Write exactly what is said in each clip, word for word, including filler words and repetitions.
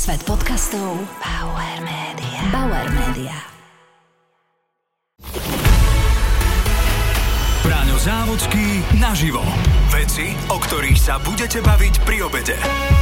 Svet podcastov Bauer Media. Bauer Media. Braňo Závodský naživo. Veci, o ktorých sa budete baviť pri obede.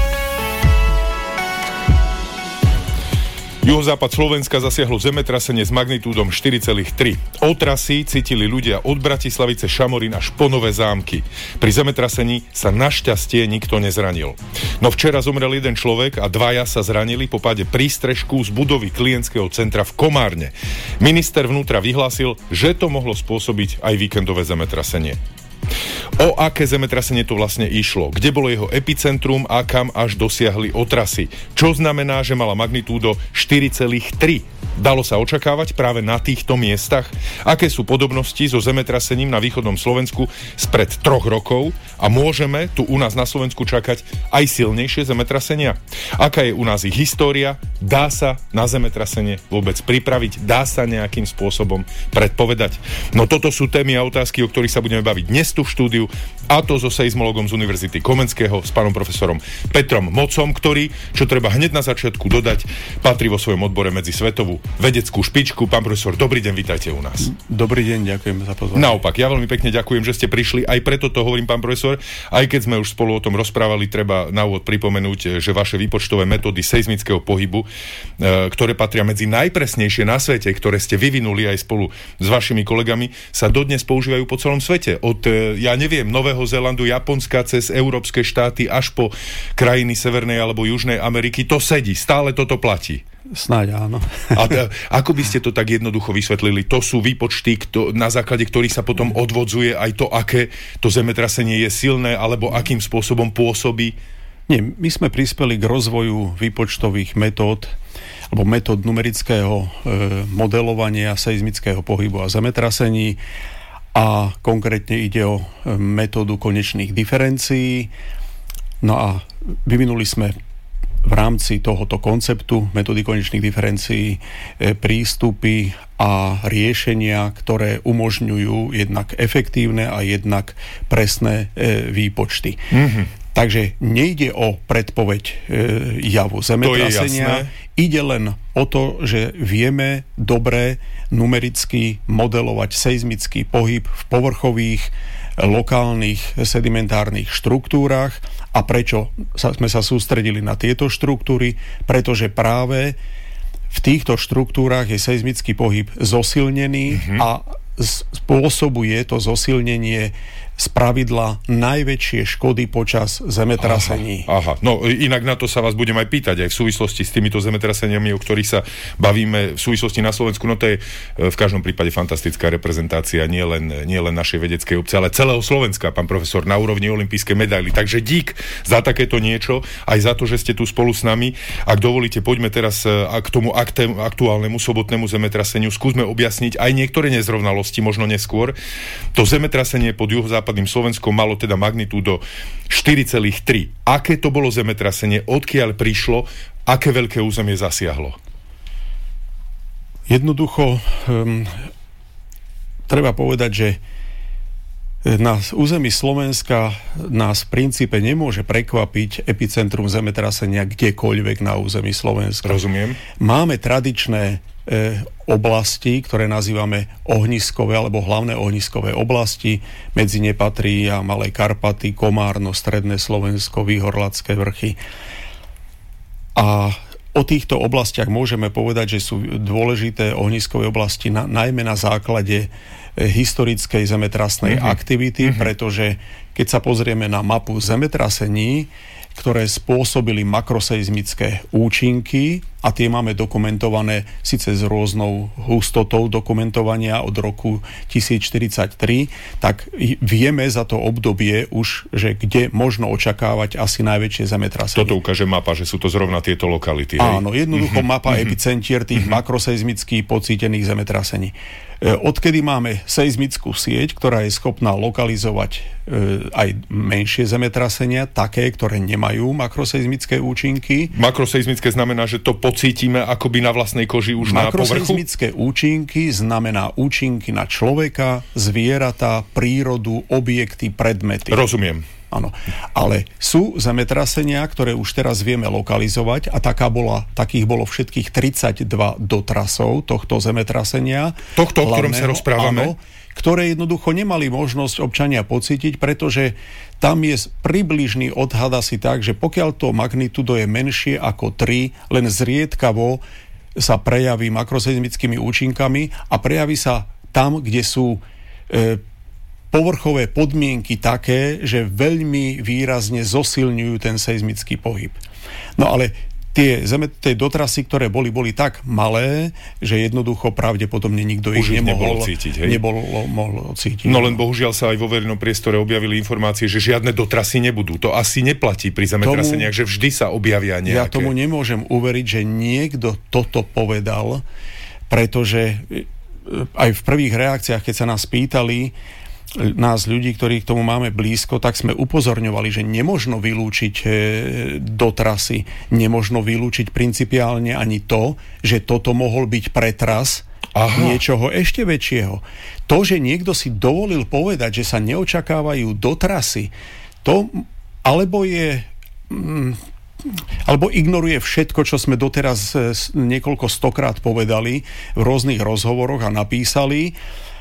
Juhozápad Slovenska zasiahlo zemetrasenie s magnitúdom štyri celé tri. Otrasy cítili ľudia od Bratislavy cez Šamorín až po Nové Zámky. Pri zemetrasení sa našťastie nikto nezranil. No včera zomrel jeden človek a dvaja sa zranili po páde prístrežku z budovy klientského centra v Komárne. Minister vnútra vyhlásil, že to mohlo spôsobiť aj víkendové zemetrasenie. O aké zemetrasenie to vlastne išlo? Kde bolo jeho epicentrum a kam až dosiahli otrasy? Čo znamená, že mala magnitúdo štyri celé tri? Dalo sa očakávať práve na týchto miestach? Aké sú podobnosti so zemetrasením na východnom Slovensku spred troch rokov? A môžeme tu u nás na Slovensku čakať aj silnejšie zemetrasenia? Aká je u nás ich história? Dá sa na zemetrasenie vôbec pripraviť? Dá sa nejakým spôsobom predpovedať? No toto sú témy a otázky, o ktorých sa budeme baviť dnes tu v štúdiu, a to so seizmologom z Univerzity Komenského, s pánom profesorom Petrom Mocom, ktorý, čo treba hneď na začiatku dodať, patrí vo svojom odbore medzi svetovú vedeckú špičku. Pán profesor, dobrý deň, vítajte u nás. Dobrý deň, ďakujem za pozvanie. Naopak, ja veľmi pekne ďakujem, že ste prišli. Aj preto to hovorím, pán profesor, aj keď sme už spolu o tom rozprávali, treba na úvod pripomenúť, že vaše výpočtové metódy seizmického pohybu, ktoré patria medzi najpresnejšie na svete, ktoré ste vyvinuli aj spolu s vašimi kolegami, sa dodnes používajú po celom svete. Od, ja neviem, Nového Zélandu, Japonska, cez európske štáty až po krajiny Severnej alebo Južnej Ameriky. To sedí, stále toto platí. Snáď áno. A t- ako by ste to tak jednoducho vysvetlili? To sú výpočty, kto, na základe ktorých sa potom odvodzuje aj to, aké to zemetrasenie je silné, alebo akým spôsobom pôsobí? Nie, my sme prispeli k rozvoju výpočtových metód alebo metód numerického e, modelovania seizmického pohybu a zemetrasení, a konkrétne ide o metódu konečných diferencií. No a vyvinuli sme v rámci tohoto konceptu metódy konečných diferencií prístupy a riešenia, ktoré umožňujú jednak efektívne a jednak presné výpočty. Mm-hmm. Takže nejde o predpoveď e, javu zemetrasenia, ide len o to, že vieme dobre numericky modelovať seizmický pohyb v povrchových, lokálnych sedimentárnych štruktúrach. A prečo sa, sme sa sústredili na tieto štruktúry? Pretože práve v týchto štruktúrach je seizmický pohyb zosilnený mm-hmm. a spôsobuje to zosilnenie spravidla najväčšie škody počas zemetrasení. Aha, aha, no inak na to sa vás budem aj pýtať, aj v súvislosti s týmito zemetraseniami, o ktorých sa bavíme v súvislosti na Slovensku. No to je v každom prípade fantastická reprezentácia nie len, nie len našej vedeckej obce, ale celého Slovenska, pán profesor, na úrovni olympijskej medaily. Takže dík za takéto niečo, aj za to, že ste tu spolu s nami. Ak dovolíte, poďme teraz k tomu aktuálnemu sobotnému zemetraseniu. Skúsme objasniť aj niektoré nezrovnalosti, možno neskôr. To zemetrasenie pod juhozápadným Slovenskom malo teda magnitúdo štyri celé tri. Aké to bolo zemetrasenie, odkiaľ prišlo, aké veľké územie zasiahlo? Jednoducho um, treba povedať, že na území Slovenska nás v princípe nemôže prekvapiť epicentrum zemetrasenia kdekoľvek na území Slovenska. Rozumiem. Máme tradičné e, oblasti, ktoré nazývame ohniskové alebo hlavné ohniskové oblasti. Medzi ne patrí a Malé Karpaty, Komárno, Stredné Slovensko, Výhorladské vrchy. A o týchto oblastiach môžeme povedať, že sú dôležité ohniskové oblasti na, najmä na základe historickej zemetrasnej mm-hmm. aktivity, mm-hmm. pretože keď sa pozrieme na mapu zemetrasení, ktoré spôsobili makroseizmické účinky, a tie máme dokumentované síce s rôznou hustotou dokumentovania od roku tisíc štyridsaťtri, tak vieme za to obdobie už, že kde možno očakávať asi najväčšie zemetrasenie. Toto ukáže mapa, že sú to zrovna tieto lokality. Hej? Áno, jednoducho mm-hmm. mapa mm-hmm. epicentier tých mm-hmm. makroseizmických pocítených zemetrasení. Odkedy máme seizmickú sieť, ktorá je schopná lokalizovať e, aj menšie zemetrasenia, také, ktoré nemajú makroseizmické účinky. Makroseizmické znamená, že to pocítime akoby na vlastnej koži už na povrchu? Makroseizmické účinky znamená účinky na človeka, zvieratá, prírodu, objekty, predmety. Rozumiem. áno. Ale sú zemetrasenia, ktoré už teraz vieme lokalizovať a taká bola, takých bolo všetkých tridsaťdva dotrasov tohto zemetrasenia. Tohto, o ktorom sa rozprávame? Áno, ktoré jednoducho nemali možnosť občania pocítiť, pretože tam je približný odhad asi tak, že pokiaľ to magnitudo je menšie ako tri, len zriedkavo sa prejaví makroseizmickými účinkami a prejaví sa tam, kde sú e, povrchové podmienky také, že veľmi výrazne zosilňujú ten seizmický pohyb. No ale tie, zeme, tie dotrasy, ktoré boli, boli tak malé, že jednoducho pravdepodobne nikto už ich nemohol cítiť. Hej? Nebolo, mohol cítiť. No len bohužiaľ sa aj vo verejnom priestore objavili informácie, že žiadne dotrasy nebudú. To asi neplatí pri zemetraseniach, že vždy sa objavia nejaké. Ja tomu nemôžem uveriť, že niekto toto povedal, pretože aj v prvých reakciách, keď sa nás pýtali, nás ľudí, ktorí k tomu máme blízko, tak sme upozorňovali, že nemožno vylúčiť e, dotrasy, nemožno vylúčiť principiálne ani to, že toto mohol byť pretras Aha. niečoho ešte väčšieho. To, že niekto si dovolil povedať, že sa neočakávajú dotrasy, to alebo je... Mm, alebo ignoruje všetko, čo sme doteraz e, niekoľko stokrát povedali v rôznych rozhovoroch a napísali,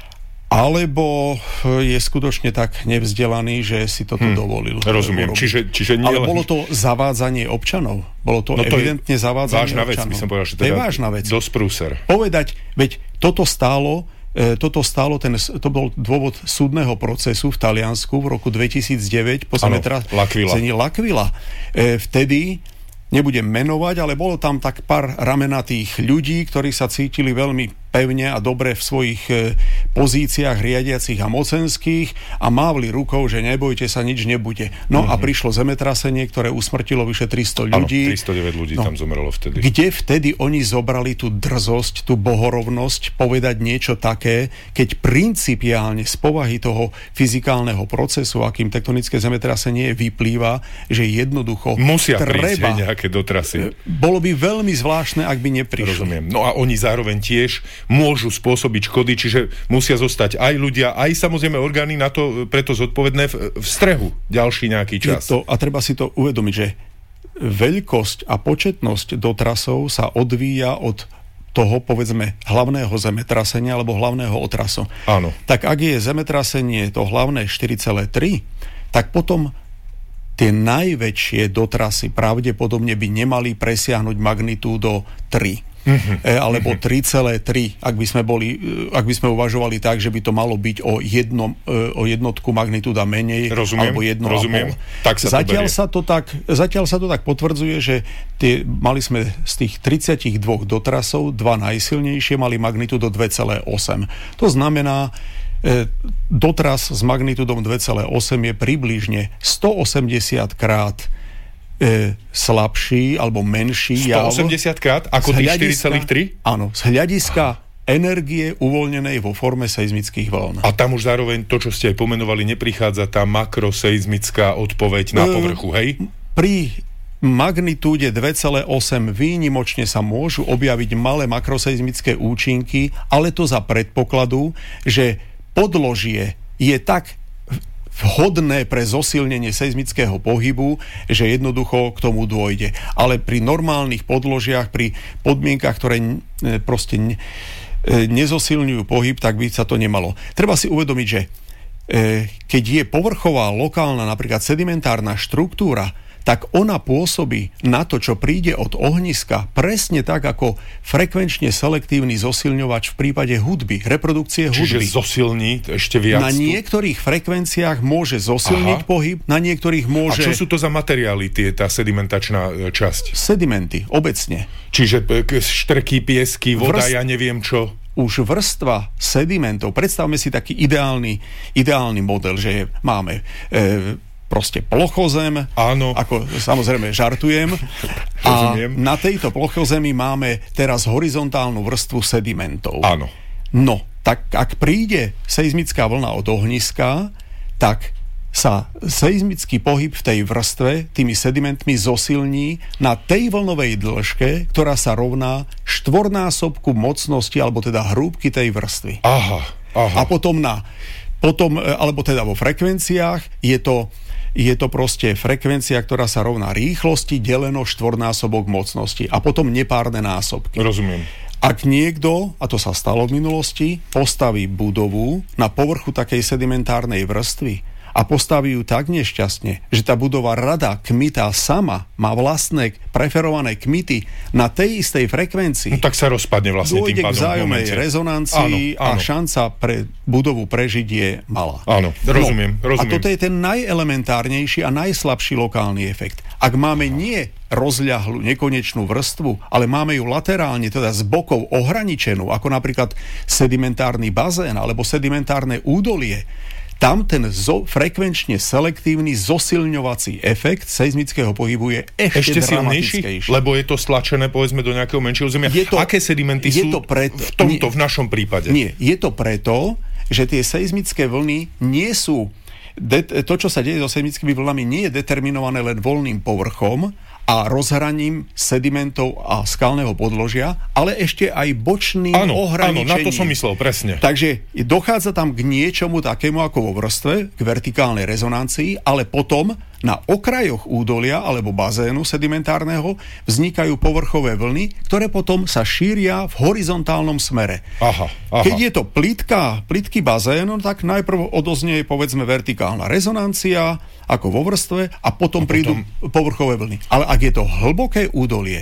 alebo je skutočne tak nevzdelaný, že si toto hmm, dovolil. Rozumiem. Čiže, čiže nie Ale len... bolo to zavádzanie občanov. Bolo to, no to evidentne zavádzanie vážna občanov. Vec, by som povedal, že teda to je vážna vec. Dosť prúser. Povedať, veď toto stálo, e, toto stálo, ten, to bol dôvod súdneho procesu v Taliansku v roku dvetisícdeväť po zemetrasení L'Aquila. E, vtedy nebudem menovať, ale bolo tam tak pár ramenatých ľudí, ktorí sa cítili veľmi pevne a dobre v svojich e, pozíciách riadiacich a mocenských a mávli rukou, že nebojte sa, nič nebude. No mm-hmm. a prišlo zemetrasenie, ktoré usmrtilo vyše tristo ľudí. Áno, tristodeväť ľudí no, tam zomrelo vtedy. Kde vtedy oni zobrali tú drzosť, tú bohorovnosť povedať niečo také, keď principiálne z povahy toho fyzikálneho procesu, akým tektonické zemetrasenie vyplýva, že jednoducho musia treba, prísť nejaké dotrasy. Bolo by veľmi zvláštne, ak by neprišli. Rozumiem. No a oni zároveň tiež môžu spôsobiť škody, čiže musia zostať aj ľudia, aj samozrejme orgány na to preto zodpovedné v, v strehu ďalší nejaký čas. To, a treba si to uvedomiť, že veľkosť a početnosť dotrasov sa odvíja od toho, povedzme, hlavného zemetrasenia alebo hlavného otrasu. Áno. Tak ak je zemetrasenie to hlavné štyri celé tri, tak potom tie najväčšie dotrasy pravdepodobne by nemali presiahnuť magnitúdo tri. Mm-hmm. E, alebo tri celé tri, ak by sme boli, ak by sme uvažovali tak, že by to malo byť o, jedno, o jednotku magnitúda menej, rozumiem, alebo jedno rozumiem. Tak sa zatiaľ, to sa to tak, zatiaľ sa to tak potvrdzuje, že tie, mali sme z tých tridsaťdva dotrasov, dva najsilnejšie mali magnitúdo dva celé osem. To znamená, e, dotras s magnitúdom dva celé osem je približne stoosemdesiat krát E, slabší alebo menší jav. stoosemdesiat krát ako tých štyri celé tri? Áno, z hľadiska energie uvoľnenej vo forme seizmických vln. A tam už zároveň to, čo ste aj pomenovali, neprichádza tá makroseizmická odpoveď na povrchu, hej? Pri magnitúde dva celé osem výnimočne sa môžu objaviť malé makroseizmické účinky, ale to za predpokladu, že podložie je tak vhodné pre zosilnenie seizmického pohybu, že jednoducho k tomu dôjde. Ale pri normálnych podložiach, pri podmienkach, ktoré proste nezosilňujú pohyb, tak by sa to nemalo. Treba si uvedomiť, že keď je povrchová, lokálna, napríklad sedimentárna štruktúra, tak ona pôsobí na to, čo príde od ohniska, presne tak, ako frekvenčne selektívny zosilňovač v prípade hudby, reprodukcie hudby. Čiže zosilní ešte viac? Na niektorých frekvenciách môže zosilniť Aha. pohyb, na niektorých môže... A čo sú to za materiály, tie, tá sedimentačná časť? Sedimenty, obecne. Čiže štrky, piesky, voda, Vrst... ja neviem čo... Už vrstva sedimentov, predstavme si taký ideálny, ideálny model, že máme... E, proste plochozem, áno. Ako samozrejme žartujem. A na tejto plochozemi máme teraz horizontálnu vrstvu sedimentov. Áno. No, tak ak príde seizmická vlna od ohniska, tak sa seizmický pohyb v tej vrstve tými sedimentmi zosilní na tej vlnovej dĺžke, ktorá sa rovná štvornásobku mocnosti, alebo teda hrúbky tej vrstvy. Aha, aha. A potom na, potom, alebo teda vo frekvenciách je to je to proste frekvencia, ktorá sa rovná rýchlosti deleno štvornásobok mocnosti a potom nepárne násobky. Rozumiem. Ak niekto, a to sa stalo v minulosti, postaví budovu na povrchu takej sedimentárnej vrstvy a postaví ju tak nešťastne, že tá budova rada kmitá sama, má vlastné preferované kmity na tej istej frekvencii. No, tak sa rozpadne vlastne tým pádom. Dôjde k vzájomnej rezonancii áno, áno. a šanca pre budovu prežiť je malá. Áno, rozumiem, no, rozumiem. A toto je ten najelementárnejší a najslabší lokálny efekt. Ak máme nie rozľahlú, nekonečnú vrstvu, ale máme ju laterálne, teda z bokov ohraničenú, ako napríklad sedimentárny bazén alebo sedimentárne údolie, tam ten zo, frekvenčne selektívny zosilňovací efekt seizmického pohybu je ešte, ešte dramatickejší. Lebo je to stlačené povedzme do nejakého menšieho zemia. Je to, Aké sedimenty sú to preto, v tomto, nie, v našom prípade? Nie, je to preto, že tie seizmické vlny nie sú de- to, čo sa deje so seizmickými vlnami, nie je determinované len voľným povrchom a rozhraním sedimentov a skalného podložia, ale ešte aj bočným áno, ohraničením. Áno, na to som myslel, presne. Takže dochádza tam k niečomu takému ako vo vrstve, k vertikálnej rezonancii, ale potom na okrajoch údolia alebo bazénu sedimentárneho vznikajú povrchové vlny, ktoré potom sa šíria v horizontálnom smere. Aha, aha. Keď je to plitká, plitký bazén, tak najprv odoznie povedzme vertikálna rezonancia ako vo vrstve a potom, a potom prídu povrchové vlny. Ale ak je to hlboké údolie,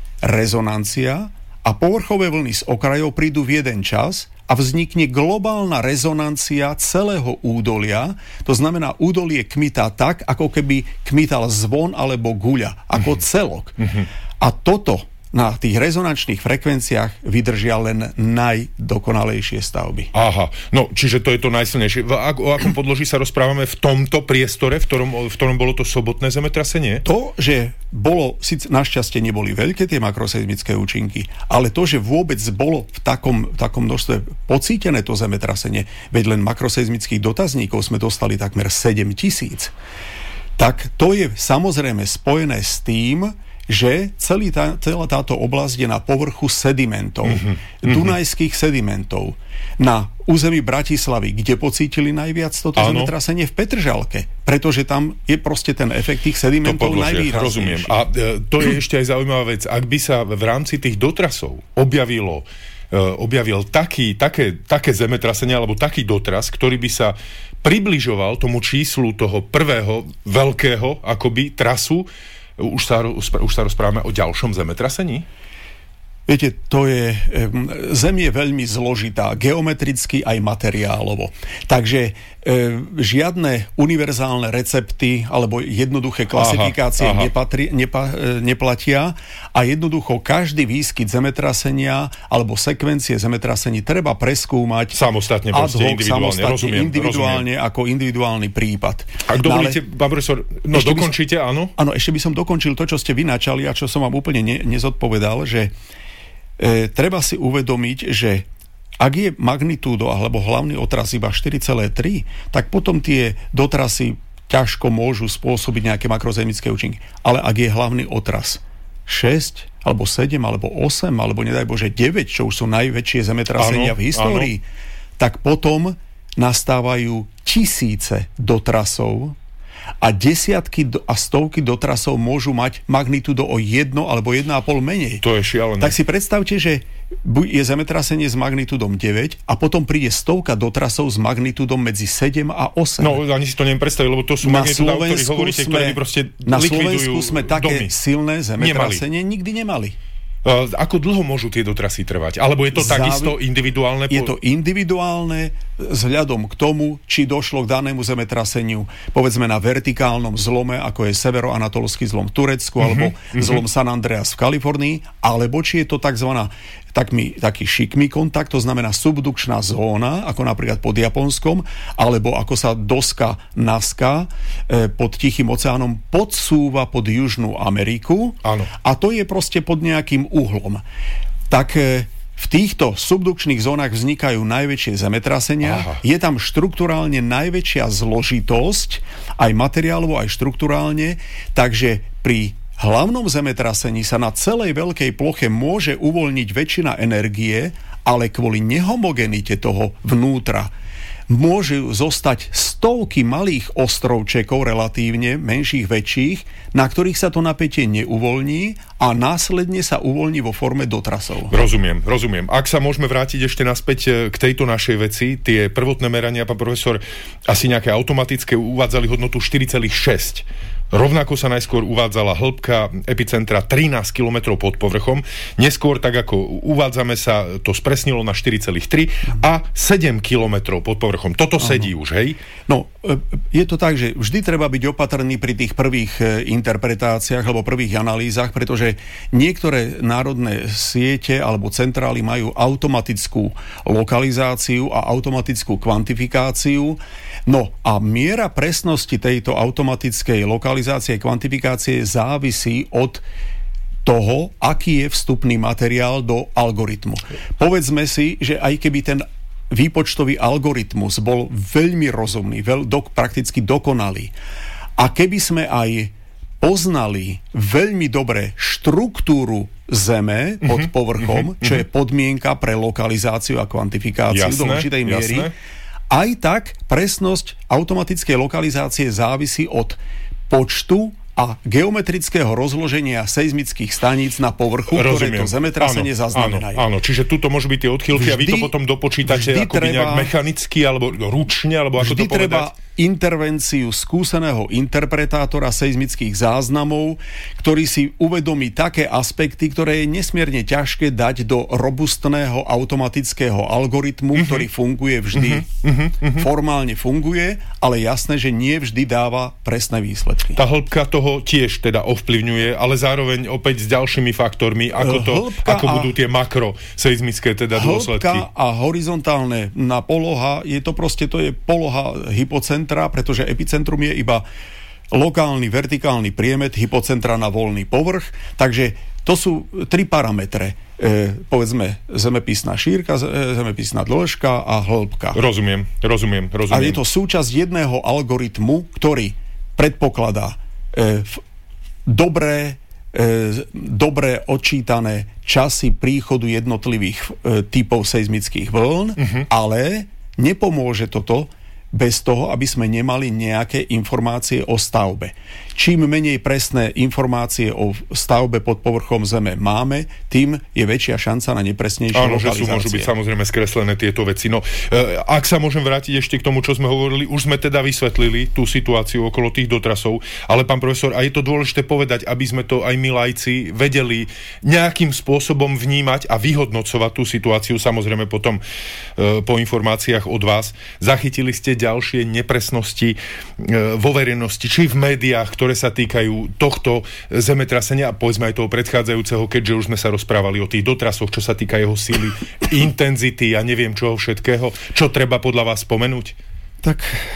rezonancia a povrchové vlny z okrajov prídu v jeden čas a vznikne globálna rezonancia celého údolia. To znamená, údolie kmitá tak, ako keby kmital zvon alebo guľa, ako mm-hmm. celok. Mm-hmm. A toto na tých rezonančných frekvenciách vydržia len najdokonalejšie stavby. Aha, no čiže to je to najsilnejšie. O akom podloží sa rozprávame v tomto priestore, v ktorom, v ktorom bolo to sobotné zemetrasenie? To, že bolo, síce našťastie neboli veľké tie makroseizmické účinky, ale to, že vôbec bolo v takom, v takom množstve pocítené to zemetrasenie, veď len makroseizmických dotazníkov sme dostali takmer sedem tisíc, tak to je samozrejme spojené s tým, že celý tá, celá táto oblasť je na povrchu sedimentov, mm-hmm. dunajských sedimentov. Na území Bratislavy, kde pocítili najviac toto Áno. zemetrasenie v Petržalke, pretože tam je proste ten efekt tých sedimentov najvýraznejší. Rozumiem. A e, to je ešte aj zaujímavá vec. Ak by sa v rámci tých dotrasov objavilo e, objavil taký, také, také zemetrasenie alebo taký dotras, ktorý by sa približoval tomu číslu toho prvého veľkého akoby trasu, Už sa, už sa rozprávame o ďalšom zemetrasení? Viete, to je, Zem je veľmi zložitá, geometricky aj materiálovo. Takže e, žiadne univerzálne recepty alebo jednoduché klasifikácie aha, aha. Nepatri, nepa, neplatia a jednoducho každý výskyt zemetrasenia alebo sekvencie zemetrasení treba preskúmať samostatne, ad hoc, individuálne, samostatne, rozumiem, individuálne rozumiem. ako individuálny prípad. Ak dovolíte, pán profesor, no dokončite, som, áno? Áno, ešte by som dokončil to, čo ste vy načali a čo som vám úplne ne, nezodpovedal, že E, treba si uvedomiť, že ak je magnitúdo alebo hlavný otras iba štyri celé tri, tak potom tie dotrasy ťažko môžu spôsobiť nejaké makrozemické účinky. Ale ak je hlavný otras šesť, alebo sedem, alebo osem, alebo nedaj Bože deväť, čo už sú najväčšie zemetrasenia áno, v histórii, áno. tak potom nastávajú tisíce dotrasov a desiatky a stovky dotrasov môžu mať magnitúdo o jedno alebo jedna a pol menej. To je šialené. Tak si predstavte, že je zemetrasenie s magnitúdom deväť a potom príde stovka dotrasov s magnitúdom medzi sedem a osem. No, ani si to neviem predstaviť, lebo to sú magnitúda, o ktorých hovoríte, ktoré by proste na likvidujú Slovensku sme také domy. silné zemetrasenie nemali. nikdy nemali. Uh, ako dlho môžu tie dotrasy trvať? Alebo je to Závi... takisto individuálne? Je to individuálne vzhľadom k tomu, či došlo k danému zemetraseniu, povedzme na vertikálnom zlome, ako je severoanatolský zlom v Turecku, mm-hmm, alebo mm-hmm. zlom San Andreas v Kalifornii, alebo či je to takzvaná taký, taký šikmý kontakt, to znamená subdukčná zóna, ako napríklad pod Japonskom, alebo ako sa doska Nazca e, pod Tichým oceánom podsúva pod Južnú Ameriku. Áno. A to je proste pod nejakým uhlom. Tak e, v týchto subdukčných zónach vznikajú najväčšie zemetrasenia. Aha. Je tam štrukturálne najväčšia zložitosť, aj materiálovo, aj štrukturálne, takže pri hlavnom zemetrasení sa na celej veľkej ploche môže uvoľniť väčšina energie, ale kvôli nehomogenite toho vnútra môžu zostať stovky malých ostrovčekov, relatívne menších, väčších, na ktorých sa to napätie neuvoľní a následne sa uvoľní vo forme dotrasov. Rozumiem, rozumiem. Ak sa môžeme vrátiť ešte naspäť k tejto našej veci, tie prvotné merania, pán profesor, asi nejaké automatické uvádzali hodnotu štyri celé šesť. Rovnako sa najskôr uvádzala hĺbka epicentra trinásť kilometrov pod povrchom, neskôr, tak ako uvádzame, sa to spresnilo na štyri celé tri a sedem kilometrov pod povrchom. Toto sedí už, hej? No, je to tak, že vždy treba byť opatrný pri tých prvých interpretáciách alebo prvých analýzach, pretože niektoré národné siete alebo centrály majú automatickú lokalizáciu a automatickú kvantifikáciu. No a miera presnosti tejto automatickej lokalizácie a kvantifikácie závisí od toho, aký je vstupný materiál do algoritmu. Povedzme si, že aj keby ten výpočtový algoritmus bol veľmi rozumný, veľ, do, prakticky dokonalý, a keby sme aj poznali veľmi dobre štruktúru Zeme pod mm-hmm, povrchom, mm-hmm, čo je podmienka pre lokalizáciu a kvantifikáciu jasné, do určitej miery, jasné. Aj tak presnosť automatickej lokalizácie závisí od počtu a geometrického rozloženia seizmických staníc na povrchu, rozumiem, ktoré to zemetrasenie áno, zaznamenajú. Áno, áno, čiže tuto môžu byť tie odchýlky vždy, a vy to potom dopočítate akoby treba, nejak mechanicky, alebo ručne, alebo ako to povedať? Vždy treba intervenciu skúseného interpretátora seizmických záznamov, ktorý si uvedomí také aspekty, ktoré je nesmierne ťažké dať do robustného automatického algoritmu, uh-huh. ktorý funguje vždy, uh-huh. Uh-huh. formálne funguje, ale jasné, že nie vždy dáva presné výsledky. Tá hĺbka toho tiež teda ovplyvňuje, ale zároveň opäť s ďalšími faktormi, ako, to, ako budú tie makro seizmické teda dôsledky. Hĺbka a horizontálne na poloha, je to proste, to je poloha hypocentra, pretože epicentrum je iba lokálny vertikálny priemet hypocentra na voľný povrch, takže to sú tri parametre. E, povedzme zemepisná šírka, zemepisná dĺžka a hĺbka. Rozumiem, rozumiem, rozumiem. A je to súčasť jedného algoritmu, ktorý predpokladá e, dobré, e, dobré odčítané časy príchodu jednotlivých e, typov seizmických vln, uh-huh. ale nepomôže toto bez toho, aby sme nemali nejaké informácie o stavbe. Čím menej presné informácie o stavbe pod povrchom Zeme máme, tým je väčšia šanca na nepresnejšie lokalizácie. Áno, lokalizácie. že sú, môžu byť samozrejme skreslené tieto veci. No, e, ak sa môžem vrátiť ešte k tomu, čo sme hovorili, už sme teda vysvetlili tú situáciu okolo tých dotrasov, ale pán profesor, a je to dôležité povedať, aby sme to aj my laici vedeli nejakým spôsobom vnímať a vyhodnocovať tú situáciu, samozrejme potom e, po informáciách od vás. Zachytili ste ďalšie nepresnosti e, vo verejnosti, či v médiách, ktoré sa týkajú tohto zemetrasenia a povedzme aj toho predchádzajúceho, keďže už sme sa rozprávali o tých dotrasoch, čo sa týka jeho síly, intenzity a neviem čoho všetkého. Čo treba podľa vás spomenúť? Tak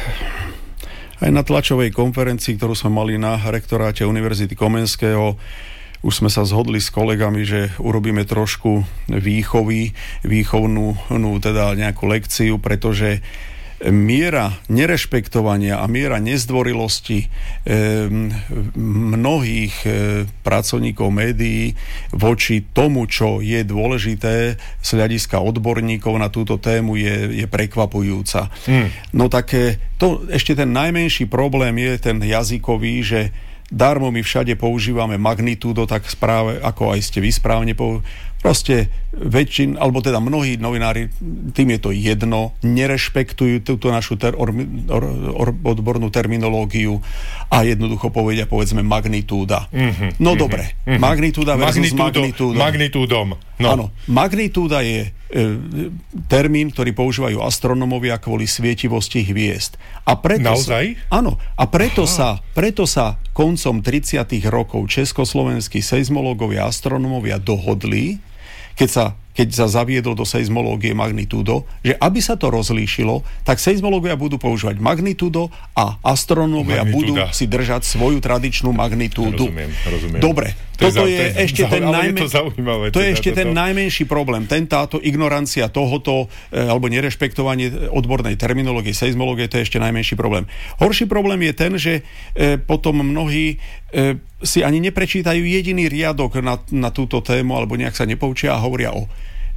aj na tlačovej konferencii, ktorú sme mali na rektoráte Univerzity Komenského, už sme sa zhodli s kolegami, že urobíme trošku výchovy, výchovnú no, teda nejakú lekciu, pretože miera nerešpektovania a miera nezdvorilosti e, mnohých e, pracovníkov médií voči tomu, čo je dôležité z hľadiska odborníkov na túto tému je, je prekvapujúca. Hmm. No tak to ešte ten najmenší problém je ten jazykový, že darmo my všade používame magnitúdo, tak správe, ako aj ste vy správne používali. Proste väčšin, alebo teda mnohí novinári, tým je to jedno, nerešpektujú túto našu ter, or, or, or, odbornú terminológiu a jednoducho povedia, povedzme, magnitúda. Mm-hmm, no mm-hmm, dobre, mm-hmm. magnitúda versus magnitúdom. Magnitúdom. No. Áno, magnitúda je e, termín, ktorý používajú astronómovia kvôli svietivosti hviezd. A preto Naozaj? Sa, áno, a preto sa, preto sa koncom tridsiatych rokov československí seizmológovia a astronómovia dohodli, keď sa, keď sa zaviedlo do seizmológie magnitúdo, že aby sa to rozlíšilo, tak seizmológovia budú používať magnitúdo a astronómovia budú si držať svoju tradičnú magnitúdu. Rozumiem, rozumiem. Dobre, to toto je, je ešte ten, najmen... to to je ešte ten najmenší problém. Ten táto ignorancia tohoto, e, alebo nerešpektovanie odbornej terminológie, seizmológie, to je ešte najmenší problém. Horší problém je ten, že e, potom mnohí e, si ani neprečítajú jediný riadok na, na túto tému, alebo nejak sa nepoučia a hovoria o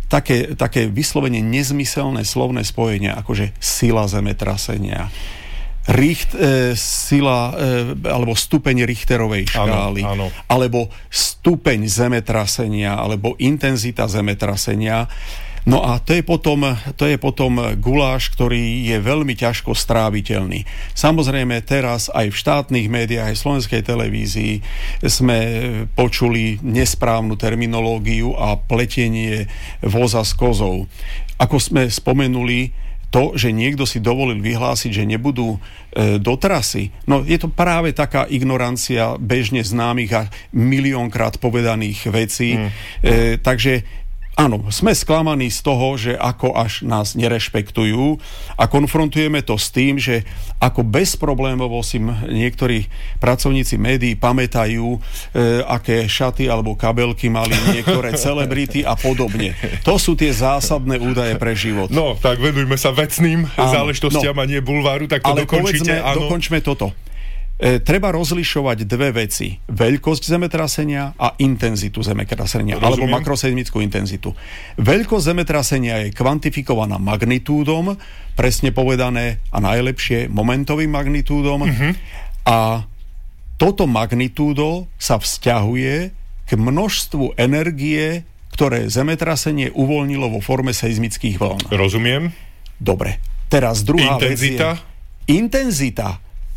také, také vyslovene nezmyselné slovné spojenia, akože sila zemetrasenia, Richt, e, sila e, alebo stupeň Richterovej škály, áno, áno. alebo stupeň zemetrasenia, alebo intenzita zemetrasenia. No a to je potom, to je potom guláš, ktorý je veľmi ťažko stráviteľný. Samozrejme teraz aj v štátnych médiách, aj v slovenskej televízii sme počuli nesprávnu terminológiu a pletenie voza s kozou. Ako sme spomenuli, to, že niekto si dovolil vyhlásiť, že nebudú e, do trasy, no je to práve taká ignorancia bežne známych a miliónkrát povedaných vecí. Mm. E, takže áno, sme sklamaní z toho, že ako až nás nerešpektujú a konfrontujeme to s tým, že ako bezproblémovo si niektorí pracovníci médií pamätajú, e, aké šaty alebo kabelky mali niektoré celebrity a podobne. To sú tie zásadné údaje pre život. No, tak venujme sa vecným áno, záležitostiam no, a nie bulváru, tak to ale dokončite. Ale povedzme, dokončme toto. E, treba rozlišovať dve veci. Veľkosť zemetrasenia a intenzitu zemetrasenia. Rozumiem. Alebo makroseizmickú intenzitu. Veľkosť zemetrasenia je kvantifikovaná magnitúdom, presne povedané a najlepšie momentovým magnitúdom. Uh-huh. A toto magnitúdo sa vzťahuje k množstvu energie, ktoré zemetrasenie uvoľnilo vo forme seizmických vln. Rozumiem. Dobre. Teraz druhá intenzita? vec je... Intenzita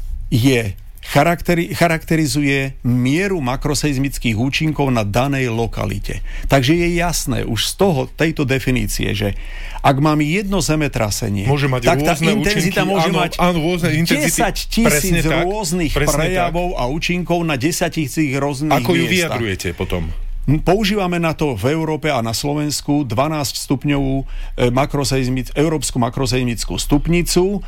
je... Charakter, charakterizuje mieru makroseizmických účinkov na danej lokalite. Takže je jasné už z toho, tejto definície, že ak mám jedno zemetrasenie, môže mať tak tá rôzne intenzita účinky, môže áno, mať áno, rôzne desať tisíc rôznych prejavov tak. A účinkov na desať tisíc rôznych miestach. Ako ju vyjadrujete potom? Používame na to v Európe a na Slovensku dvanásťstupňovú makroseizmic, európsku makroseizmickú stupnicu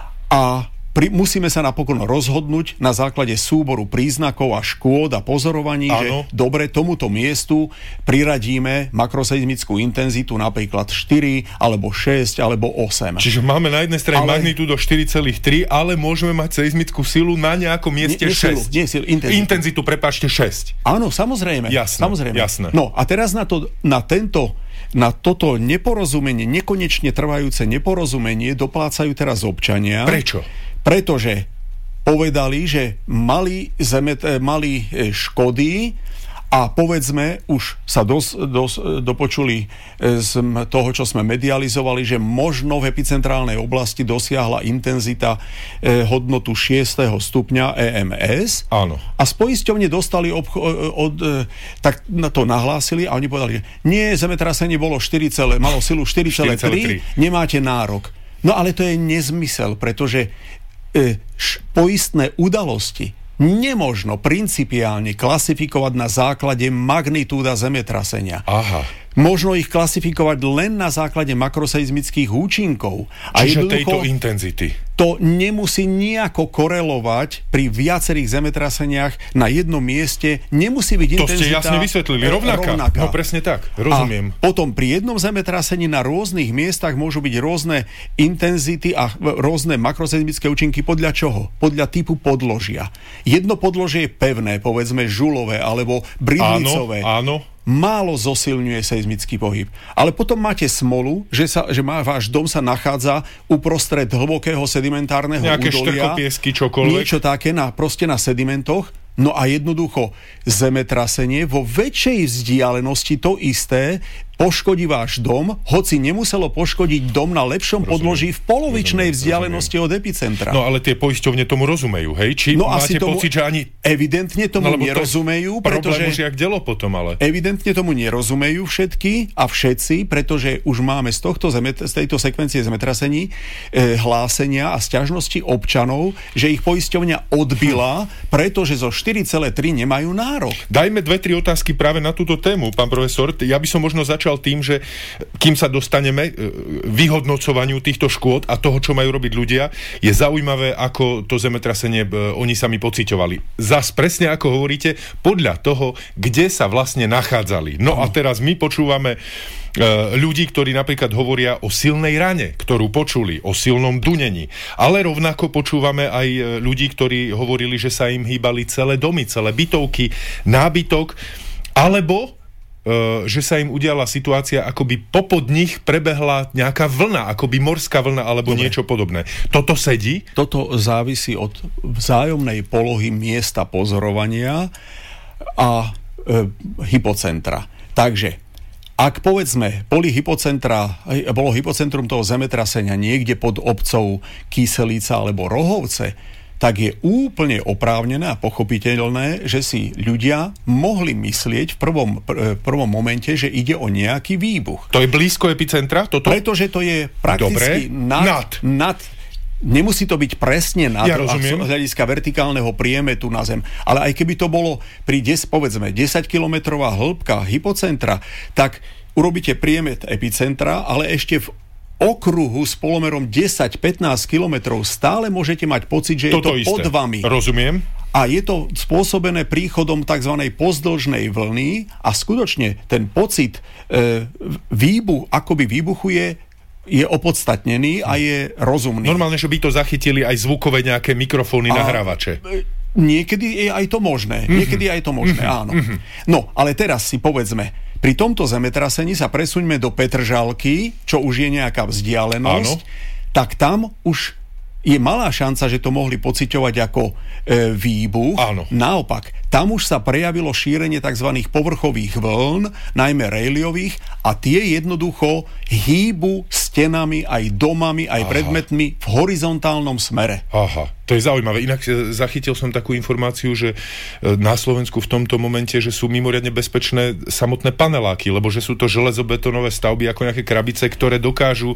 a Pri, musíme sa napokon rozhodnúť na základe súboru príznakov a škôd a pozorovaní, ano. Že dobre, tomuto miestu priradíme makroseizmickú intenzitu napríklad štyri, alebo šesť, alebo osem. Čiže máme na jednej strane ale... magnitúdo štyri celé tri, ale môžeme mať seizmickú silu na nejakom mieste nie, nie šesť. Silu, nie silu, intenzitu. Intenzitu, prepáčte, šesť. Áno, samozrejme. Jasné, samozrejme. jasné. No a teraz na, to, na tento... Na toto neporozumenie, nekonečne trvajúce neporozumenie doplácajú teraz občania. Prečo? Pretože povedali, že mali, zeme, mali škody a povedzme, už sa dos, dos, dopočuli z toho, čo sme medializovali, že možno v epicentrálnej oblasti dosiahla intenzita eh, hodnotu šiesteho stupňa E M S. Áno. A z poisťovne dostali obcho- od, eh, tak na to nahlásili a oni povedali, že nie, zemetrasenie bolo štyri, malo silu štyri celé tri, nemáte nárok. No ale to je nezmysel, pretože eh, poistné udalosti nemožno principiálne klasifikovať na základe magnitúda zemetrasenia. Aha. Možno ich klasifikovať len na základe makroseizmických účinkov. A čiže tejto intenzity. To nemusí nejako korelovať pri viacerých zemetraseniach na jednom mieste. Nemusí byť to intenzita... To ste jasne vysvetlili. Rovnaká. rovnaká. No presne tak. Rozumiem. A potom pri jednom zemetrasení na rôznych miestach môžu byť rôzne intenzity a rôzne makroseizmické účinky. Podľa čoho? Podľa typu podložia. Jedno podložie je pevné, povedzme žulové alebo bridlicové. Áno, áno. Málo zosilňuje seizmický pohyb. Ale potom máte smolu, že, sa, že má, váš dom sa nachádza uprostred hlbokého sedimentárneho nejaké údolia. Nejaké štrkopiesky, čokoľvek. Niečo také, na, proste na sedimentoch. No a jednoducho zemetrasenie vo väčšej vzdialenosti to isté poškodí váš dom, hoci nemuselo poškodiť dom na lepšom rozumiem, podloží v polovičnej rozumiem, vzdialenosti rozumiem. Od epicentra. No ale tie poisťovne tomu rozumejú, hej? Či no, máte tomu, pocit, že ani... Evidentne tomu no, nerozumejú, pretože... Problém už jak delo potom, ale... Evidentne tomu nerozumejú všetky a všetci, pretože už máme z, tohto zemet, z tejto sekvencie zemetrasení e, hlásenia a sťažnosti občanov, že ich poisťovňa odbila, pretože zo štyri celé tri nemajú nárok. Dajme dve, tri otázky práve na túto tému, pán profesor. Ja by som možno začal tým, že kým sa dostaneme vyhodnocovaniu týchto škôd a toho, čo majú robiť ľudia, je zaujímavé, ako to zemetrasenie oni sami pociťovali. Zas presne ako hovoríte, podľa toho, kde sa vlastne nachádzali. No a teraz my počúvame ľudí, ktorí napríklad hovoria o silnej rane, ktorú počuli, o silnom dunení. Ale rovnako počúvame aj ľudí, ktorí hovorili, že sa im hýbali celé domy, celé bytovky, nábytok, alebo že sa im udiala situácia, ako by popod nich prebehla nejaká vlna, ako by morská vlna alebo Dobre. niečo podobné. Toto sedí? Toto závisí od vzájomnej polohy miesta pozorovania a e, hypocentra. Takže, ak povedzme, boli hypocentra, bolo hypocentrum toho zemetrasenia niekde pod obcou Kyselica alebo Rohovce, tak je úplne oprávnené a pochopiteľné, že si ľudia mohli myslieť v prvom, pr- prvom momente, že ide o nejaký výbuch. To je blízko epicentra? Toto? Pretože to je prakticky nad, nad. nad nemusí to byť presne nad ja z hľadiska vertikálneho priemetu na zem. Ale aj keby to bolo pri des, povedzme desaťkilometrová hĺbka hypocentra, tak urobíte priemet epicentra, ale ešte v okruhu s polomerom desať až pätnásť kilometrov stále môžete mať pocit, že je Toto to isté. pod vami. Rozumiem. A je to spôsobené príchodom tzv. Pozdĺžnej vlny a skutočne ten pocit e, výbuch, akoby výbuchuje, je opodstatnený a je rozumný. Normálne, že by to zachytili aj zvukové nejaké mikrofóny, a nahrávače. Niekedy je aj to možné. Mm-hmm. Niekedy je aj to možné, mm-hmm. áno. Mm-hmm. No, ale teraz si povedzme, pri tomto zemetrasení sa presuňme do Petržalky, čo už je nejaká vzdialenosť, áno. tak tam už je malá šanca, že to mohli pociťovať ako e, výbuch. Áno. Naopak, tam už sa prejavilo šírenie tzv. Povrchových vln, najmä Rayleighových, a tie jednoducho hýbu stenami, aj domami, aj Aha. predmetmi v horizontálnom smere. Aha, to je zaujímavé. Inak zachytil som takú informáciu, že na Slovensku v tomto momente, že sú mimoriadne bezpečné samotné paneláky, lebo že sú to železobetonové stavby ako nejaké krabice, ktoré dokážu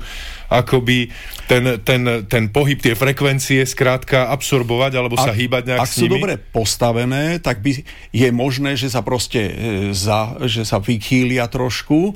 akoby ten, ten, ten pohyb, tie frekvencie skrátka absorbovať alebo ak, sa hýbať nejak ak s nimi. Ak sú dobre postavené, tak by je možné, že sa proste e, za, že sa vychýlia trošku,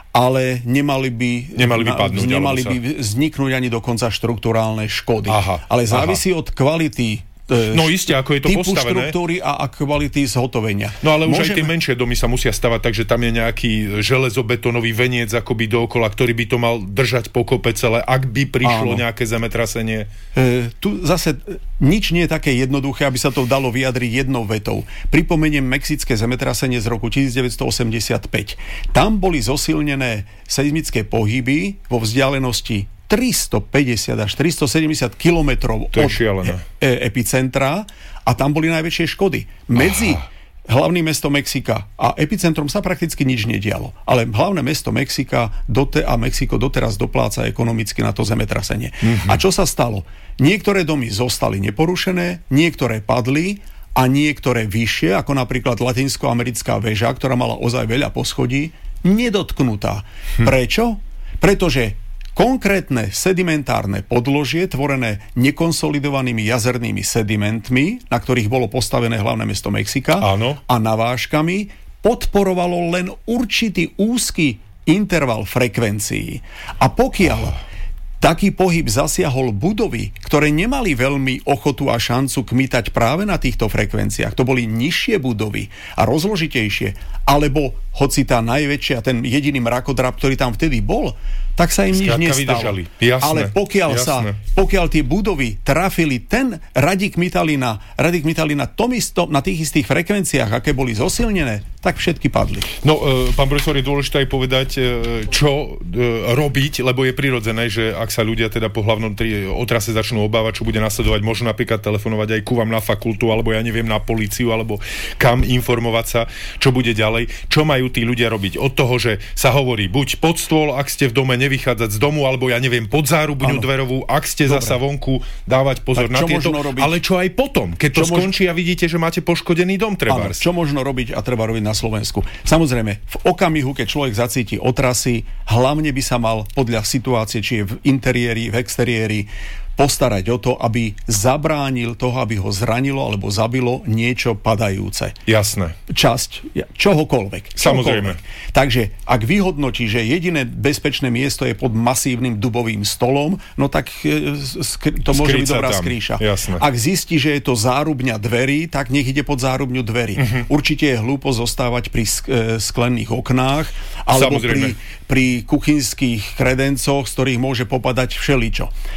ale nemali by, nemali by, padnúť, nemali by vzniknúť ani dokonca štruktúrálne škody. Aha, ale závisí aha. od kvality no isté, ako je to typu postavené. štruktúry a kvality zhotovenia. No ale už Môžeme... aj tie menšie domy sa musia stavať, takže tam je nejaký železobetónový veniec akoby dookola, ktorý by to mal držať pokope celé, ak by prišlo Áno. nejaké zemetrasenie. E, tu zase nič nie je také jednoduché, aby sa to dalo vyjadriť jednou vetou. Pripomeniem mexické zemetrasenie z roku devätnásťstoosemdesiatpäť. Tam boli zosilnené seizmické pohyby vo vzdialenosti tristopäťdesiat až tristosedemdesiat kilometrov od e- epicentra a tam boli najväčšie škody. Medzi Aha. hlavným mestom Mexika a epicentrom sa prakticky nič nedialo. Ale hlavné mesto Mexika dote- a Mexiko doteraz dopláca ekonomicky na to zemetrasenie. Mm-hmm. A čo sa stalo? Niektoré domy zostali neporušené, niektoré padli a niektoré vyššie, ako napríklad latinskoamerická väža, ktorá mala ozaj veľa poschodí, nedotknutá. Hm. Prečo? Pretože konkrétne sedimentárne podložie, tvorené nekonsolidovanými jazernými sedimentmi, na ktorých bolo postavené hlavné mesto Mexika, Áno. a navážkami, podporovalo len určitý úzky interval frekvencií. A pokiaľ oh. taký pohyb zasiahol budovy, ktoré nemali veľmi ochotu a šancu kmitať práve na týchto frekvenciách, to boli nižšie budovy a rozložitejšie, alebo hoci tá najväčšia, ten jediný mrakodrap, ktorý tam vtedy bol, tak sa im Skrátka nič nestalo. Jasné, Ale pokiaľ jasné. sa, pokiaľ tie budovy trafili ten radik Mitalina, radik Mitalina tom isto, na tých istých frekvenciách, aké boli zosilnené, tak všetky padli. No, e, pán profesor, je dôležité aj povedať, e, čo e, robiť, lebo je prirodzené, že ak sa ľudia teda po hlavnom tri, otrase začnú obávať, čo bude nasledovať, možno napríklad telefonovať aj ku vám na fakultu, alebo ja neviem, na políciu, alebo kam informovať sa, čo bude ďalej. Čo majú tí ľudia robiť? Od toho, že sa hovorí buď pod stôl, ak ste v dome, nevychádzať z domu, alebo ja neviem, pod zárubňu dverovú, ak ste Dobre. zasa vonku, dávať pozor tak na tieto. Ale čo aj potom, keď to čo skončí mož... a vidíte, že máte poškodený dom, trebárs. Čo možno robiť a treba robiť na Slovensku? Samozrejme, v okamihu, keď človek zacíti otrasy, hlavne by sa mal podľa situácie, či je v interiéri, v exteriéri, postarať o to, aby zabránil toho, aby ho zranilo alebo zabilo niečo padajúce. Jasné. Časť čohokoľvek. Samozrejme. Čohokoľvek. Takže ak vyhodnotí, že jediné bezpečné miesto je pod masívnym dubovým stolom, no tak skry, to môže byť dobrá skrýša. Jasné. Ak zistí, že je to zárubňa dverí, tak nech ide pod zárubňu dverí. Uh-huh. Určite je hlúpo zostávať pri sklených oknách alebo pri, pri kuchynských kredencoch, z ktorých môže popadať všeličo.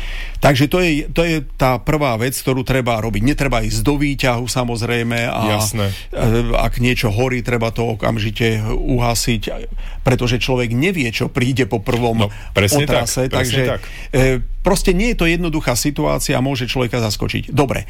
Takže to je, to je tá prvá vec, ktorú treba robiť. Netreba ísť do výťahu, samozrejme, a Jasné. ak niečo horí, treba to okamžite uhasiť, pretože človek nevie, čo príde po prvom no, presne otrase. Tak, presne takže tak. E, proste nie je to jednoduchá situácia a môže človeka zaskočiť. Dobre.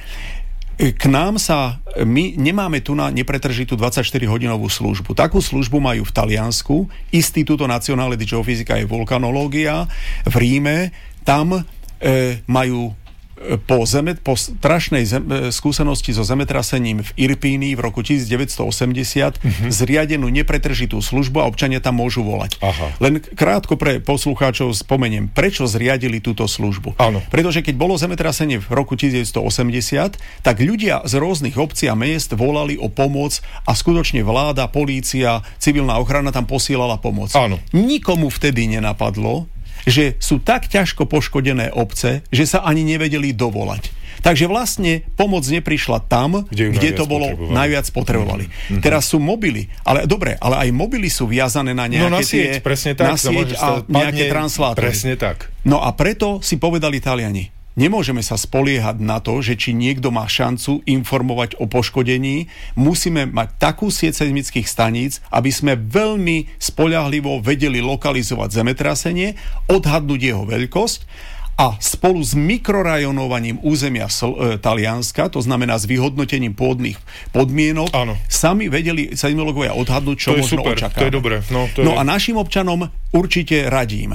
K nám sa, my nemáme tu na nepretržitú dvadsaťštyrihodinovú službu. Takú službu majú v Taliansku, Istituto Nazionale di Geofisica e Vulcanologia v Ríme, tam e, majú po, zeme, po strašnej zem, skúsenosti so zemetrasením v Irpíni v roku devätnásťstoosemdesiat uh-huh. zriadenú nepretržitú službu a občania tam môžu volať. Aha. Len krátko pre poslucháčov spomeniem, prečo zriadili túto službu. Áno. Pretože keď bolo zemetrasenie v roku devätnásťstoosemdesiat, tak ľudia z rôznych obcí a miest volali o pomoc a skutočne vláda, polícia, civilná ochrana tam posielala pomoc. Áno. Nikomu vtedy nenapadlo, že sú tak ťažko poškodené obce, že sa ani nevedeli dovolať. Takže vlastne pomoc neprišla tam, kde, kde to bolo potrebovali. najviac potrebovali. Mm-hmm. Teraz sú mobily, ale dobre, ale aj mobily sú viazané na nejaké no, na sieť, tie, presne tak, na sieť a nejaké translátory. Presne tak. No a preto si povedali Taliani, nemôžeme sa spoliehať na to, že či niekto má šancu informovať o poškodení. Musíme mať takú sieť seizmických staníc, aby sme veľmi spoľahlivo vedeli lokalizovať zemetrasenie, odhadnúť jeho veľkosť a spolu s mikrorajonovaním územia Sl- e, Talianska, to znamená s vyhodnotením pôdnych podmienok, áno. sami vedeli seizmológovia odhadnúť, čo to možno super, očakávať. To je dobré. No, to no je... a našim občanom určite radím.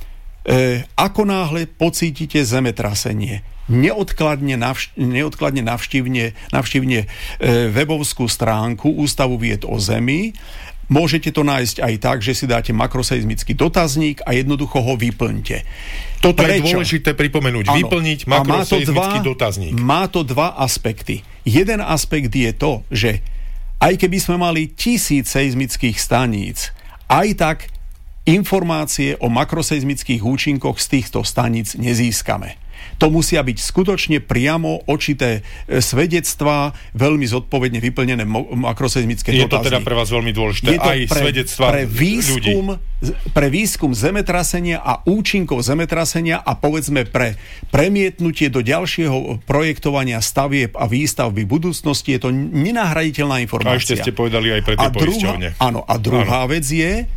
E, ako náhle pocítite zemetrasenie, neodkladne, navš- neodkladne navštívne, navštívne e, webovskú stránku Ústavu vied o Zemi. Môžete to nájsť aj tak, že si dáte makroseizmický dotazník a jednoducho ho vyplňte. Toto Prečo? je dôležité pripomenúť. Ano. Vyplniť makroseizmický dotazník. Má to dva aspekty. Jeden aspekt je to, že aj keby sme mali tisíc seizmických staníc, aj tak informácie o makroseizmických účinkoch z týchto staníc nezískame. To musia byť skutočne priamo očité svedectvá, veľmi zodpovedne vyplnené makroseizmické dotazníky. Je to teda pre vás veľmi dôležité, je to aj pre, svedectvá pre výskum, ľudí. Pre výskum zemetrasenia a účinkov zemetrasenia a povedzme pre premietnutie do ďalšieho projektovania stavieb a výstavby budúcnosti je to nenahraditeľná informácia. A ešte ste povedali aj pre tie poisťovne. Áno, a druhá áno. vec je,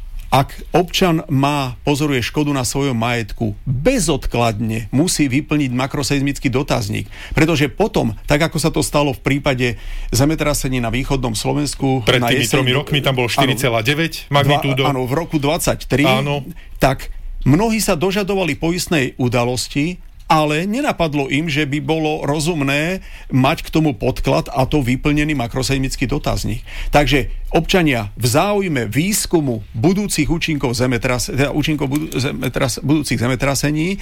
ak občan má, pozoruje škodu na svojom majetku, bezodkladne musí vyplniť makroseizmický dotazník. Pretože potom, tak ako sa to stalo v prípade zemetrasení na východnom Slovensku... Pred tými jeseň, tromi rokmi tam bolo štyri celé deväť magnitúdo. Áno, v roku dvadsaťtri. Áno. Tak mnohí sa dožadovali poistnej udalosti, ale nenapadlo im, že by bolo rozumné mať k tomu podklad a to vyplnený makroseizmický dotazník. Takže občania v záujme výskumu budúcich účinkov, zemetras, teda účinkov budú, zemetras, budúcich zemetrasení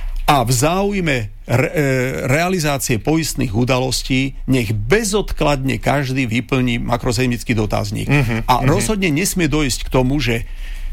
a v záujme re, realizácie poistných udalostí nech bezodkladne každý vyplní makroseizmický dotazník. Uh-huh, a uh-huh. rozhodne nesmie dojsť k tomu, že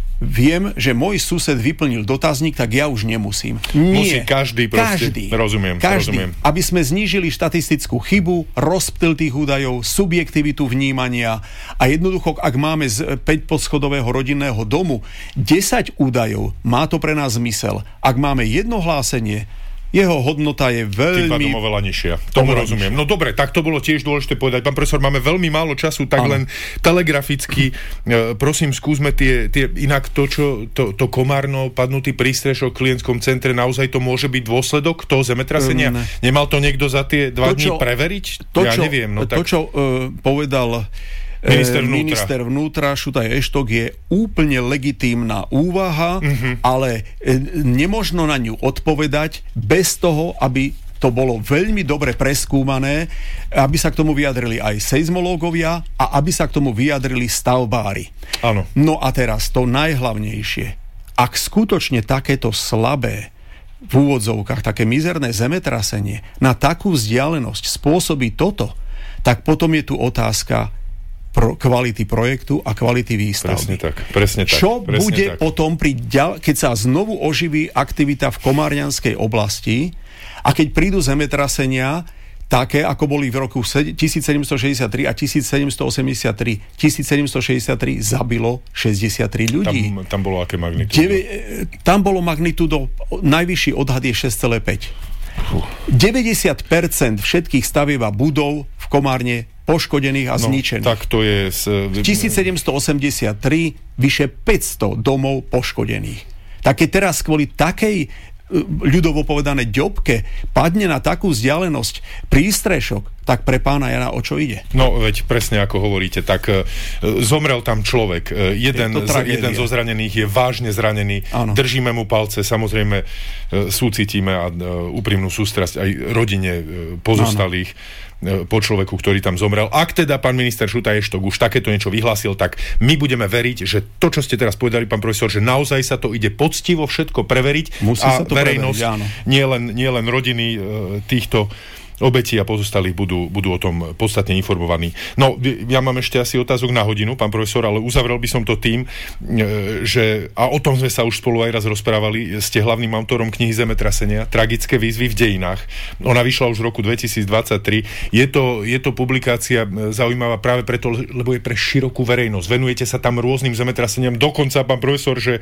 viem, že môj sused vyplnil dotazník, tak ja už nemusím. Nie. Musí každý proste. Každý. Rozumiem. Každý. Rozumiem. Aby sme znížili štatistickú chybu, rozptyl tých údajov, subjektivitu vnímania a jednoducho, ak máme z päťposchodového rodinného domu desať údajov, má to pre nás zmysel. Ak máme jedno hlásenie, jeho hodnota je veľmi... Tým pádom oveľa nižšia. Tomu rozumiem. No dobre, tak to bolo tiež dôležité povedať. Pán profesor, máme veľmi málo času, tak ano. len telegraficky, e, prosím, skúsme tie, tie inak to, čo to, to Komárno, padnutý prístrešok v klientskom centre, naozaj to môže byť dôsledok toho zemetrasenia? Um, Nemal to niekto za tie dva to, dní čo, preveriť? To, ja čo, neviem. No, tak... To, čo uh, povedal... Minister vnútra. Minister vnútra Šutaj Eštok je úplne legitímna úvaha, uh-huh. ale nemožno na ňu odpovedať bez toho, aby to bolo veľmi dobre preskúmané, aby sa k tomu vyjadrili aj seizmológovia a aby sa k tomu vyjadrili stavbári. Áno. No a teraz to najhlavnejšie. Ak skutočne takéto slabé v úvodzovkách, také mizerné zemetrasenie na takú vzdialenosť spôsobí toto, tak potom je tu otázka Pro, kvality projektu a kvality výstavby. Presne tak, presne tak. Čo presne bude tak. potom, pri ďal, keď sa znovu oživí aktivita v komárňanskej oblasti a keď prídu zemetrasenia, také, ako boli v roku tisícsedemstošesťdesiattri a tisícsedemstoosemdesiattri. tisícsedemstošesťdesiattri zabilo šesťdesiattri ľudí. Tam, tam bolo aké magnitúdo? Deve, tam bolo magnitúdo, najvyšší odhad je šesť celá päť. deväťdesiat percent všetkých stavieb a budov v Komárne poškodených a no, zničených. Tak to je... S... V tisícsedemstoosemdesiattri vyše päťsto domov poškodených. Tak keď teraz kvôli takej ľudovo povedané ďobke padne na takú vzdialenosť prístrešok, tak pre pána Jana o čo ide? No veď presne ako hovoríte, tak e, zomrel tam človek. E, jeden, z, jeden zo zranených je vážne zranený. Áno. Držíme mu palce, samozrejme e, súcitíme a e, úprimnú sústrasť aj rodine e, pozostalých. Áno. Po človeku, ktorý tam zomrel. Ak teda pán minister Šutaj Eštok už takéto niečo vyhlásil, tak my budeme veriť, že to, čo ste teraz povedali, pán profesor, že naozaj sa to ide poctivo všetko preveriť. Musí a verejnosť, nie len, nie len rodiny e, týchto obetí a pozostalých budú, budú o tom podstatne informovaní. No, ja mám ešte asi otázok na hodinu, pán profesor, ale uzavrel by som to tým, že, a o tom sme sa už spolu aj raz rozprávali, ste hlavným autorom knihy Zemetrasenia, tragické výzvy v dejinách. Ona vyšla už v roku dvetisícdvadsaťtri. Je to, je to publikácia zaujímavá práve preto, lebo je pre širokú verejnosť. Venujete sa tam rôznym zemetraseniam, dokonca, pán profesor, že,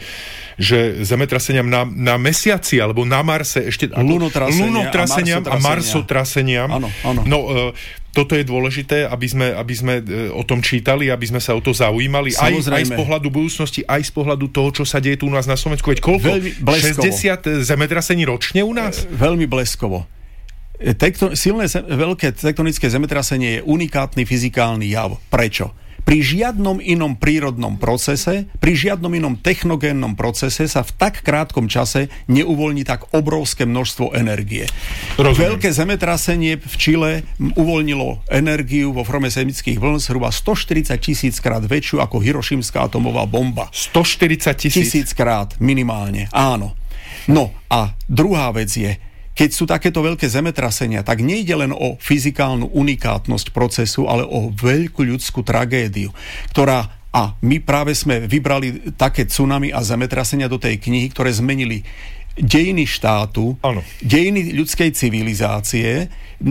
že zemetraseniam na, na mesiaci, alebo na Marse, ešte lunotraseniam a marsotraseniam. Áno, áno. No, e, toto je dôležité, aby sme, aby sme e, o tom čítali, aby sme sa o to zaujímali. Aj, aj z pohľadu budúcnosti, aj z pohľadu toho, čo sa deje tu u nás na Slovensku. Veď koľko? šesťdesiat zemetrasení ročne u nás? E, veľmi bleskovo. Tekton, silné, veľké tektonické zemetrasenie je unikátny fyzikálny jav. Prečo? Pri žiadnom inom prírodnom procese, pri žiadnom inom technogénnom procese sa v tak krátkom čase neuvoľní tak obrovské množstvo energie. Rozumiem. Veľké zemetrasenie v Čile uvoľnilo energiu vo forme seismických vln zhruba stoštyridsať tisíc krát väčšiu ako Hirošimská atomová bomba. stoštyridsať tisíc? Tisíc krát minimálne, áno. No a druhá vec je, keď sú takéto veľké zemetrasenia, tak nejde len o fyzikálnu unikátnosť procesu, ale o veľkú ľudskú tragédiu, ktorá, a my práve sme vybrali také tsunami a zemetrasenia do tej knihy, ktoré zmenili dejiny štátu, ano. Dejiny ľudskej civilizácie,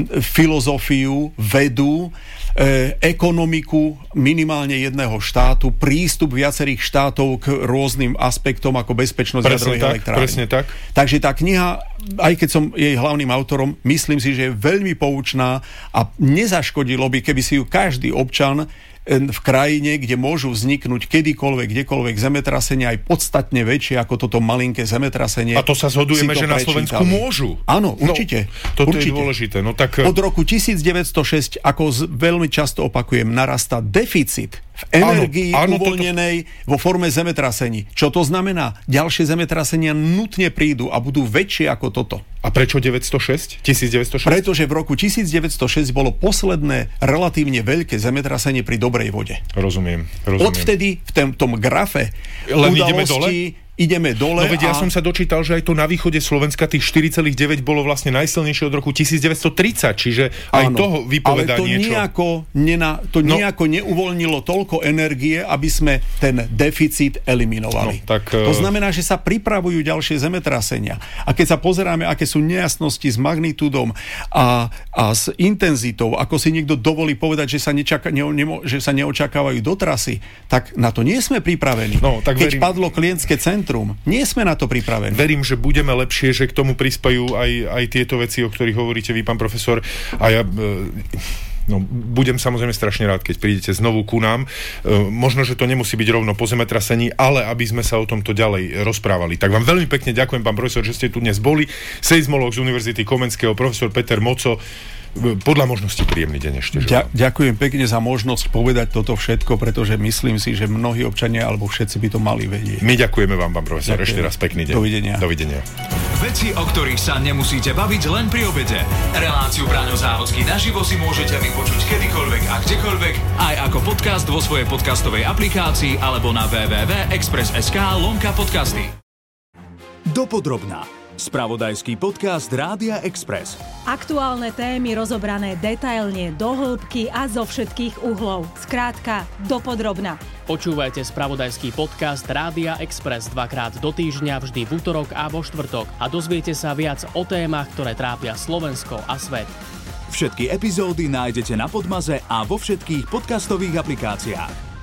filozofiu, vedu, e, ekonomiku minimálne jedného štátu, prístup viacerých štátov k rôznym aspektom ako bezpečnosť jadrových elektrární. Presne tak. Takže tá kniha, aj keď som jej hlavným autorom, myslím si, že je veľmi poučná a nezaškodilo by, keby si ju každý občan v krajine, kde môžu vzniknúť kedykoľvek, kdekoľvek zemetrasenia aj podstatne väčšie ako toto malinké zemetrasenie. A to sa zhodujeme, že na Slovensku môžu. Áno, určite. No, toto určite. Je dôležité. No, tak... Od roku devätnásťstošesť, ako z, veľmi často opakujem, narastá deficit v energii áno, áno, uvoľnenej toto... vo forme zemetrasení. Čo to znamená? Ďalšie zemetrasenia nutne prídu a budú väčšie ako toto. A prečo deväťstošesť? tisícdeväťstošesť? Pretože v roku tisícdeväťstošesť bolo posledné relatívne veľké zemetrasenie pri dobrej vode. Rozumiem. rozumiem. Odvtedy v tom, tom grafe len ideme dole? Ideme dole. No veď a... ja som sa dočítal, že aj to na východe Slovenska tých štyri celá deväť bolo vlastne najsilnejšie od roku devätnásťstotridsať, čiže aj áno, toho vypovedá ale to niečo. Nejako nena, to no, nejako neuvoľnilo toľko energie, aby sme ten deficit eliminovali. No, tak, to znamená, že sa pripravujú ďalšie zemetrasenia. A keď sa pozeráme, aké sú nejasnosti s magnitúdom a, a s intenzitou, ako si niekto dovolí povedať, že sa, nečaka, ne, nemo, že sa neočakávajú do trasy, tak na to nie sme pripravení. No, tak keď verím... padlo klientské centrum, nie sme na to pripravení. Verím, že budeme lepšie, že k tomu prispajú aj, aj tieto veci, o ktorých hovoríte vy, pán profesor. A ja... No, budem samozrejme strašne rád, keď prídete znovu ku nám. E, možno, že to nemusí byť rovno po zemetrasení, ale aby sme sa o tomto ďalej rozprávali. Tak vám veľmi pekne ďakujem, pán profesor, že ste tu dnes boli. Seizmológ z Univerzity Komenského, profesor Peter Moco. Podľa možnosti príjemný deň ešte. Ďa, ďakujem pekne za možnosť povedať toto všetko, pretože myslím si, že mnohí občania alebo všetci by to mali vedieť. My ďakujeme vám, pán profesor. Ďakujem. Ešte raz pekný deň. Dovidenia. Dovidenia. Veci, o ktorých sa nemusíte baviť len pri obede. Reláciu Braňo Závodský naživo si môžete vypočuť kedykoľvek a kdekoľvek, aj ako podcast vo svojej podcastovej aplikácii alebo na w w w bodka express bodka es ká lomka podcasty. Dopodrobná. Spravodajský podcast Rádia Express. Aktuálne témy rozobrané detailne, do hĺbky a zo všetkých uhlov. Skrátka, dopodrobna. Počúvajte spravodajský podcast Rádia Express dvakrát do týždňa, vždy v utorok a vo štvrtok a dozviete sa viac o témach, ktoré trápia Slovensko a svet. Všetky epizódy nájdete na Podmaze a vo všetkých podcastových aplikáciách.